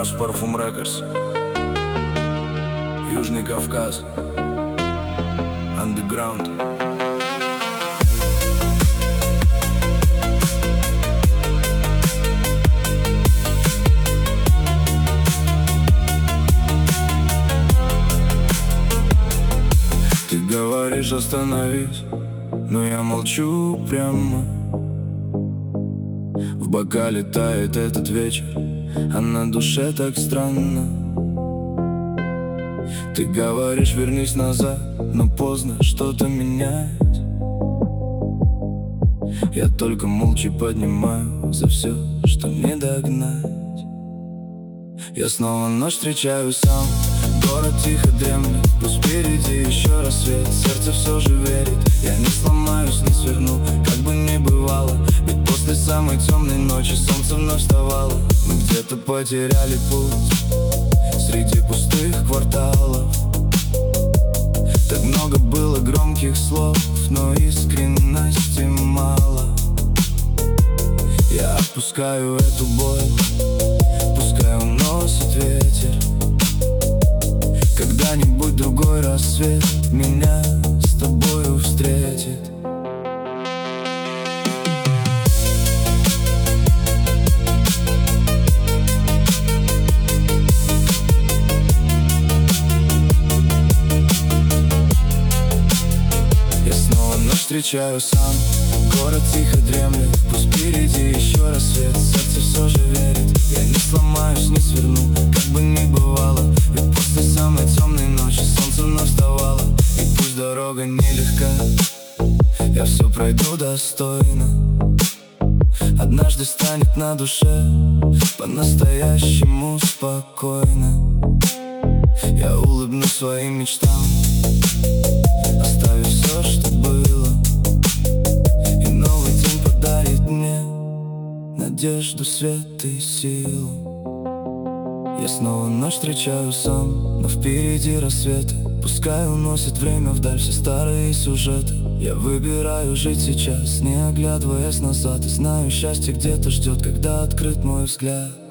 Rush Parfum Records, Южный Кавказ, Underground. Ты говоришь остановись, но я молчу прямо. В бокале тает этот вечер, а на душе так странно. Ты говоришь вернись назад, но поздно что-то менять. Я только молча поднимаю за все, что не догнать. Я снова ночь встречаю сам, город тихо дремлет, пусть впереди еще рассвет. Сердце все же верит, я не сломаюсь, не сверну, как бы ни бывало. Ведь после самой темной ночи солнце вновь вставало. Мы где-то потеряли путь среди пустых кварталов. Так много было громких слов, но искренности мало. Я отпускаю эту боль, пускай уносит ветер. Когда-нибудь другой рассвет меня с тобою встретит. Я снова ночь встречаю сам, город тихо дремлет, пусть впереди еще рассвет. Сердце все же верит, я не сломаюсь, не сверну, как бы ни бывало. Ведь после самой темной ночи солнце вновь вставало. И пусть дорога нелегка, я все пройду достойно. Однажды станет на душе по-настоящему спокойно. Я улыбнусь своим мечтам, оставив все, что было. И новый день подарит мне надежду, свет и силу. Я снова ночь встречаю сам, но впереди рассветы. Пускай уносит время вдаль все старые сюжеты. Я выбираю жить сейчас, не оглядываясь назад. И знаю, счастье где-то ждет, когда открыт мой взгляд.